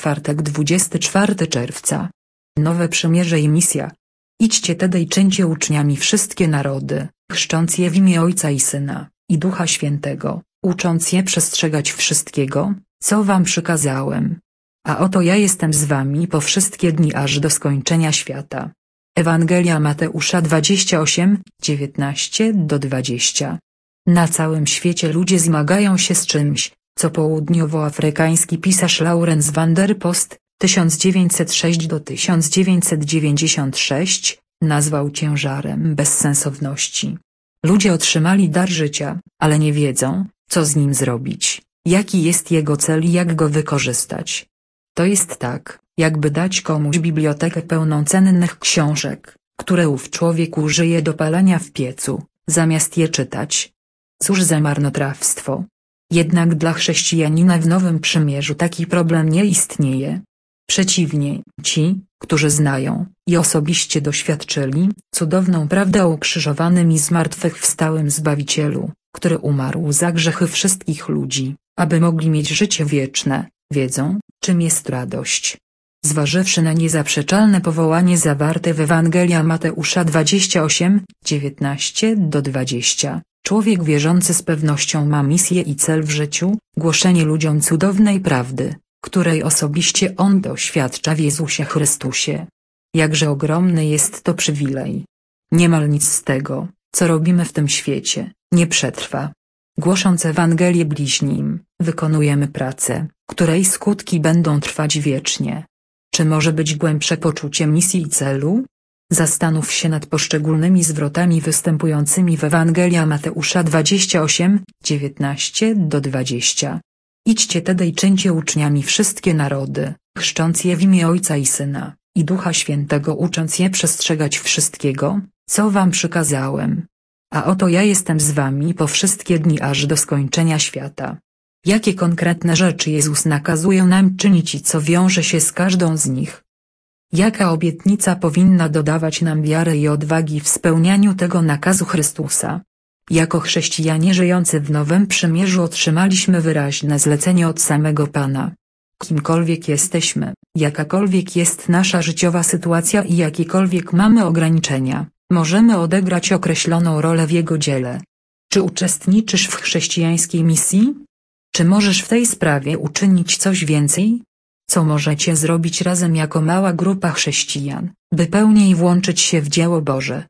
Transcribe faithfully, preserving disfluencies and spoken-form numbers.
czwartek dwudziestego czwartego czerwca. Nowe przymierze i misja. Idźcie tedy i czyńcie uczniami wszystkie narody, chrzcząc je w imię Ojca i Syna, i Ducha Świętego, ucząc je przestrzegać wszystkiego, co wam przykazałem. A oto ja jestem z wami po wszystkie dni aż do skończenia świata. Ewangelia Mateusza dwadzieścia osiem, dziewiętnaście do dwudziestu. Na całym świecie ludzie zmagają się z czymś, co południowoafrykański pisarz Laurens van der Post, tysiąc dziewięćset sześć do tysiąc dziewięćset dziewięćdziesiąt sześć, nazwał ciężarem bezsensowności. Ludzie otrzymali dar życia, ale nie wiedzą, co z nim zrobić, jaki jest jego cel i jak go wykorzystać. To jest tak, jakby dać komuś bibliotekę pełną cennych książek, które ów człowiek użyje do palenia w piecu, zamiast je czytać. Cóż za marnotrawstwo. Jednak dla chrześcijanina w Nowym Przymierzu taki problem nie istnieje. Przeciwnie, ci, którzy znają i osobiście doświadczyli cudowną prawdę o ukrzyżowanym i zmartwychwstałym Zbawicielu, który umarł za grzechy wszystkich ludzi, aby mogli mieć życie wieczne, wiedzą, czym jest radość. Zważywszy na niezaprzeczalne powołanie zawarte w Ewangelia Mateusza dwadzieścia osiem, dziewiętnaście do dwudziestu, człowiek wierzący z pewnością ma misję i cel w życiu, głoszenie ludziom cudownej prawdy, której osobiście on doświadcza w Jezusie Chrystusie. Jakże ogromny jest to przywilej. Niemal nic z tego, co robimy w tym świecie, nie przetrwa. Głosząc Ewangelię bliźnim, wykonujemy pracę, której skutki będą trwać wiecznie. Czy może być głębsze poczucie misji i celu? Zastanów się nad poszczególnymi zwrotami występującymi w Ewangelia Mateusza dwadzieścia osiem, dziewiętnaście do dwudziestu. Idźcie tedy i czyńcie uczniami wszystkie narody, chrzcząc je w imię Ojca i Syna, i Ducha Świętego, ucząc je przestrzegać wszystkiego, co wam przykazałem. A oto ja jestem z wami po wszystkie dni aż do skończenia świata. Jakie konkretne rzeczy Jezus nakazuje nam czynić i co wiąże się z każdą z nich? Jaka obietnica powinna dodawać nam wiary i odwagi w spełnianiu tego nakazu Chrystusa? Jako chrześcijanie żyjący w Nowym Przymierzu otrzymaliśmy wyraźne zlecenie od samego Pana. Kimkolwiek jesteśmy, jakakolwiek jest nasza życiowa sytuacja i jakiekolwiek mamy ograniczenia, możemy odegrać określoną rolę w Jego dziele. Czy uczestniczysz w chrześcijańskiej misji? Czy możesz w tej sprawie uczynić coś więcej? Co możecie zrobić razem jako mała grupa chrześcijan, by pełniej włączyć się w dzieło Boże?